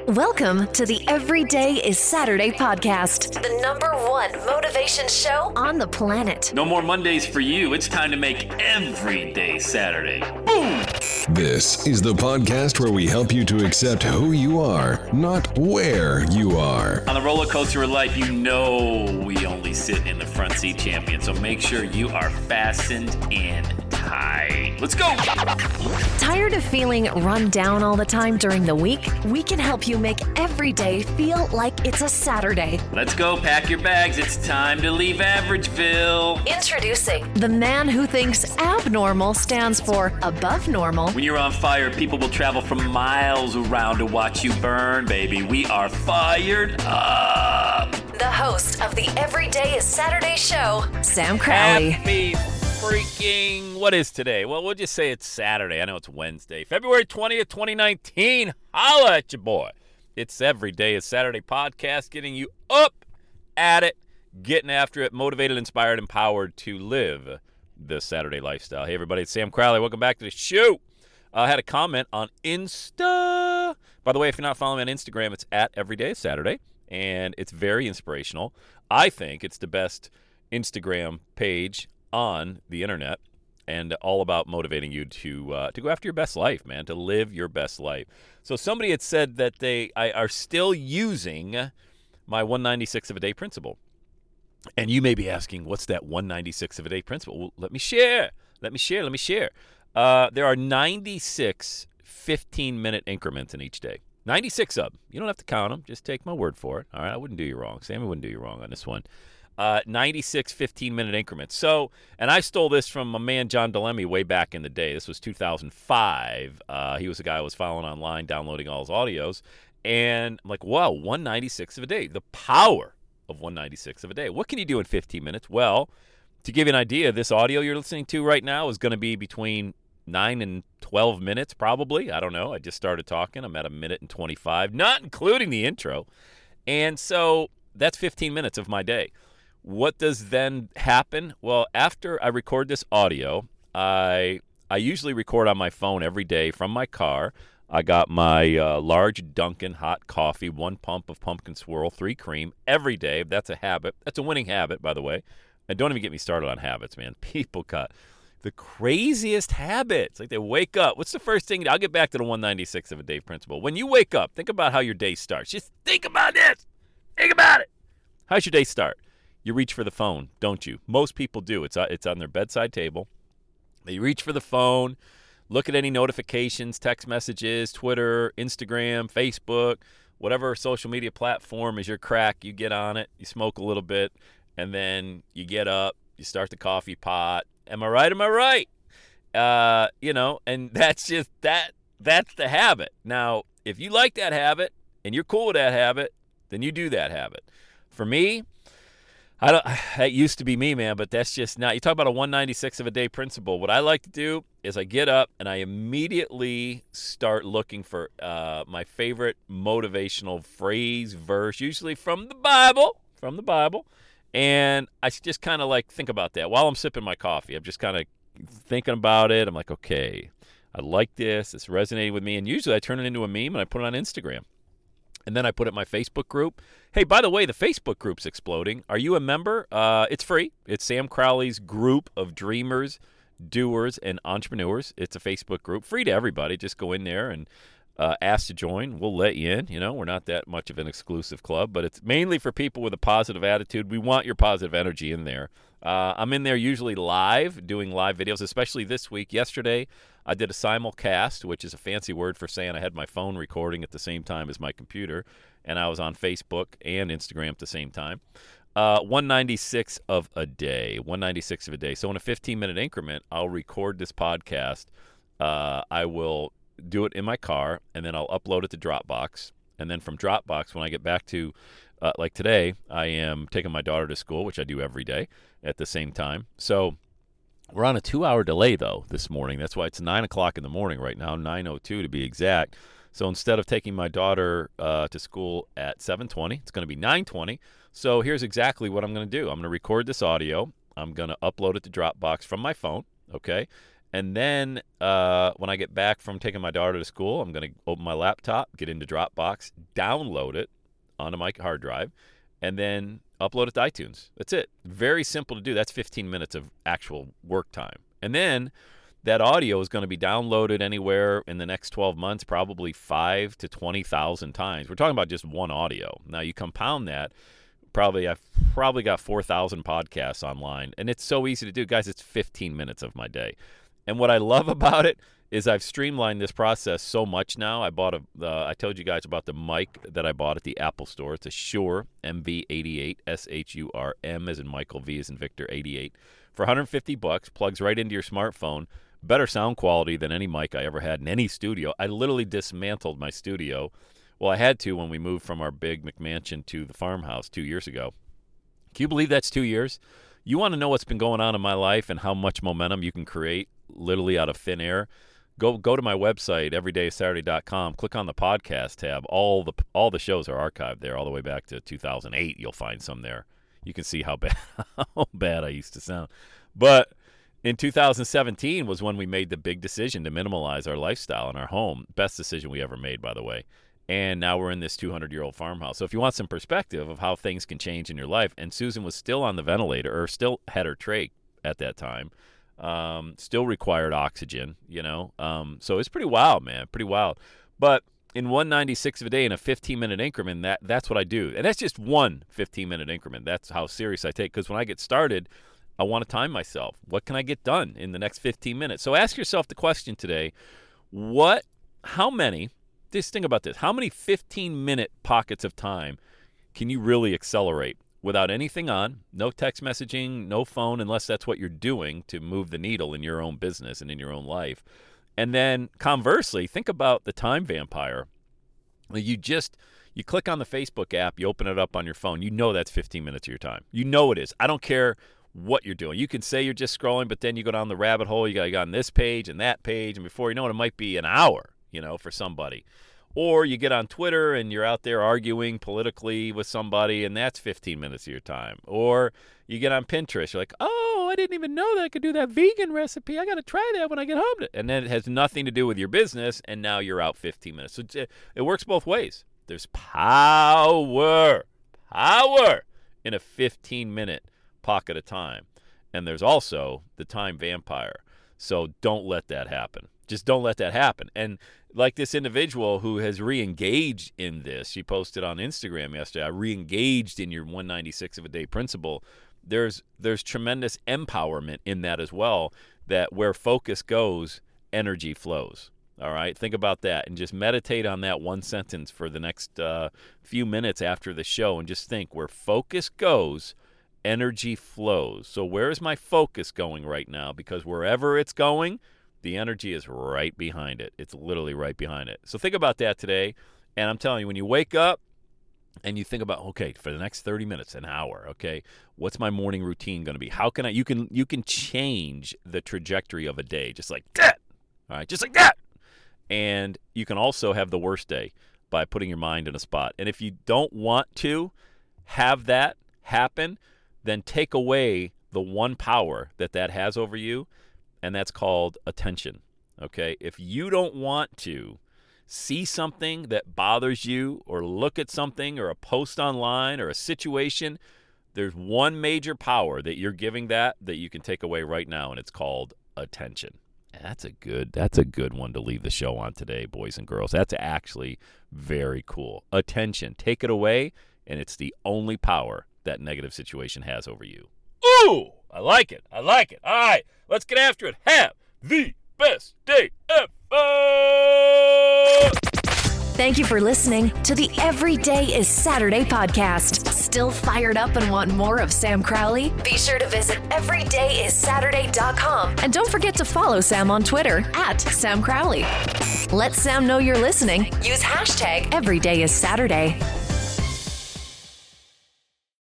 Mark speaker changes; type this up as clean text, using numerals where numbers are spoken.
Speaker 1: Welcome to the Everyday is Saturday podcast, the #1 motivation show on the planet.
Speaker 2: No more Mondays for you. It's time to make every day Saturday. Boom!
Speaker 3: This is the podcast where we help you to accept who you are, not where you are.
Speaker 2: On the roller coaster of life, you know we only sit in the front seat, champion. So make sure you are fastened in tight. Let's go!
Speaker 1: Tired of feeling run down all the time during the week? We can help you make every day feel like it's a Saturday.
Speaker 2: Let's go, pack your bags. It's time to leave Averageville.
Speaker 1: Introducing the man who thinks abnormal stands for above normal.
Speaker 2: When you're on fire, people will travel from miles around to watch you burn, baby. We are fired up.
Speaker 1: The host of the Everyday is Saturday show, Sam Crowley.
Speaker 2: Happy freaking, what is today? Well, we'll just say it's Saturday. I know it's Wednesday. February 20th, 2019. Holla at your boy. It's Everyday is Saturday podcast, getting you up at it, getting after it, motivated, inspired, empowered to live the Saturday lifestyle. Hey, everybody, it's Sam Crowley. Welcome back to the show. I had a comment on Insta. By the way, if you're not following me on Instagram, it's at Everyday is Saturday, and it's very inspirational. I think it's the best Instagram page on the internet, and all about motivating you to go after your best life, man, to live your best life. So somebody had said that they are still using my 196 of a day principle. And you may be asking, what's that 196 of a day principle? Well, let me share. There are 96 15-minute increments in each day. 96 of them. You don't have to count them. Just take my word for it. All right, I wouldn't do you wrong. Sammy wouldn't do you wrong on this one. 96 15-minute increments. So, and I stole this from my man John Delemy way back in the day. This was 2005. He was the guy I was following online, downloading all his audios. And I'm like, wow, 196 of a day. The power of 196 of a day. What can you do in 15 minutes? Well, to give you an idea, this audio you're listening to right now is going to be between 9 and 12 minutes probably. I don't know. I just started talking. I'm at 1:25, not including the intro. And so that's 15 minutes of my day. What does then happen? Well, after I record this audio, I usually record on my phone every day from my car. I got my large Dunkin' hot coffee, 1 pump of pumpkin swirl, 3 cream every day. That's a habit. That's a winning habit, by the way. And don't even get me started on habits, man. People got the craziest habits. Like they wake up. What's the first thing? I'll get back to the 196 of a day principle. When you wake up, think about how your day starts. Just think about this. Think about it. How's your day start? You reach for the phone, don't you? Most people do. It's on their bedside table. They reach for the phone, look at any notifications, text messages, Twitter, Instagram, Facebook, whatever social media platform is your crack. You get on it, you smoke a little bit, and then you get up, you start the coffee pot. Am I right? Am I right? And that's just that. That's the habit. Now, if you like that habit and you're cool with that habit, then you do that habit. For me, that used to be me, man, but that's just not. You talk about a 196 of a day principle. What I like to do is I get up and I immediately start looking for my favorite motivational phrase, verse, usually from the Bible, and I just kind of like think about that while I'm sipping my coffee. I'm just kind of thinking about it. I'm like, okay, I like this. It's resonating with me, and usually I turn it into a meme and I put it on Instagram. And then I put it in my Facebook group. Hey, by the way, the Facebook group's exploding. Are you a member? It's free. It's Sam Crowley's group of dreamers, doers, and entrepreneurs. It's a Facebook group, free to everybody. Just go in there and ask to join. We'll let you in. You know, we're not that much of an exclusive club, but it's mainly for people with a positive attitude. We want your positive energy in there. I'm in there usually live, doing live videos, especially this week. Yesterday, I did a simulcast, which is a fancy word for saying I had my phone recording at the same time as my computer, and I was on Facebook and Instagram at the same time. 196 of a day. So in a 15-minute increment, I'll record this podcast. I will do it in my car, and then I'll upload it to Dropbox. And then from Dropbox, when I get back to, like today, I am taking my daughter to school, which I do every day at the same time. So we're on a 2-hour delay, though, this morning. That's why it's 9 o'clock in the morning right now, 9:02 to be exact. So instead of taking my daughter to school at 7:20, it's going to be 9:20. So here's exactly what I'm going to do. I'm going to record this audio. I'm going to upload it to Dropbox from my phone, okay? And then when I get back from taking my daughter to school, I'm going to open my laptop, get into Dropbox, download it onto my hard drive, and then upload it to iTunes. That's it. Very simple to do. That's 15 minutes of actual work time. And then that audio is going to be downloaded anywhere in the next 12 months, probably 5,000 to 20,000 times. We're talking about just one audio. Now, you compound that. I've probably got 4,000 podcasts online, and it's so easy to do. Guys, it's 15 minutes of my day. And what I love about it is I've streamlined this process so much now. I told you guys about the mic that I bought at the Apple Store. It's a Shure MV88, SHURM as in Michael, V as in Victor, 88. For $150, plugs right into your smartphone. Better sound quality than any mic I ever had in any studio. I literally dismantled my studio. Well, I had to when we moved from our big McMansion to the farmhouse 2 years ago. Can you believe that's 2 years? You want to know what's been going on in my life and how much momentum you can create literally out of thin air? Go to my website, everydaysaturday.com. Click on the podcast tab. All the shows are archived there all the way back to 2008. You'll find some there. You can see how bad I used to sound. But in 2017 was when we made the big decision to minimalize our lifestyle in our home. Best decision we ever made, by the way. And now we're in this 200-year-old farmhouse. So if you want some perspective of how things can change in your life, and Susan was still on the ventilator, or still had her trach at that time, still required oxygen, so it's pretty wild, man, pretty wild. But in 1/96 of a day in a 15-minute increment, that's what I do. And that's just one 15-minute increment. That's how serious I take, because when I get started, I want to time myself. What can I get done in the next 15 minutes? So ask yourself the question today, just think about this. How many 15-minute pockets of time can you really accelerate without anything on, no text messaging, no phone, unless that's what you're doing to move the needle in your own business and in your own life? And then conversely, think about the time vampire. You click on the Facebook app, you open it up on your phone. You know that's 15 minutes of your time. You know it is. I don't care what you're doing. You can say you're just scrolling, but then you go down the rabbit hole. You got to go on this page and that page, and before you know it, it might be an hour, for somebody. Or you get on Twitter and you're out there arguing politically with somebody, and that's 15 minutes of your time. Or you get on Pinterest. You're like, oh, I didn't even know that I could do that vegan recipe. I got to try that when I get home. And then it has nothing to do with your business, and now you're out 15 minutes. So it works both ways. There's power in a 15-minute pocket of time. And there's also the time vampire. So don't let that happen. Just don't let that happen. And like this individual who has re-engaged in this, she posted on Instagram yesterday, I re-engaged in your 1/96 of a day principle. There's tremendous empowerment in that as well, that where focus goes, energy flows. All right, think about that and just meditate on that one sentence for the next few minutes after the show, and just think, where focus goes, energy flows. So where is my focus going right now? Because wherever it's going, the energy is right behind it. It's literally right behind it. So think about that today. And I'm telling you, when you wake up and you think about, okay, for the next 30 minutes, an hour, okay, what's my morning routine going to be? How can you can change the trajectory of a day just like that. All right, just like that. And you can also have the worst day by putting your mind in a spot. And if you don't want to have that happen, then take away the one power that has over you, and that's called attention, okay? If you don't want to see something that bothers you, or look at something, or a post online, or a situation, there's one major power that you're giving that you can take away right now, and it's called attention. And that's a good one to leave the show on today, boys and girls. That's actually very cool. Attention. Take it away, and it's the only power that negative situation has over you. Ooh! I like it. All right, let's get after it. Have the best day ever.
Speaker 1: Thank you for listening to the Every Day is Saturday podcast. Still fired up and want more of Sam Crowley? Be sure to visit everydayissaturday.com. And don't forget to follow Sam on Twitter @Sam Crowley. Let Sam know you're listening. Use #EverydayIsSaturday.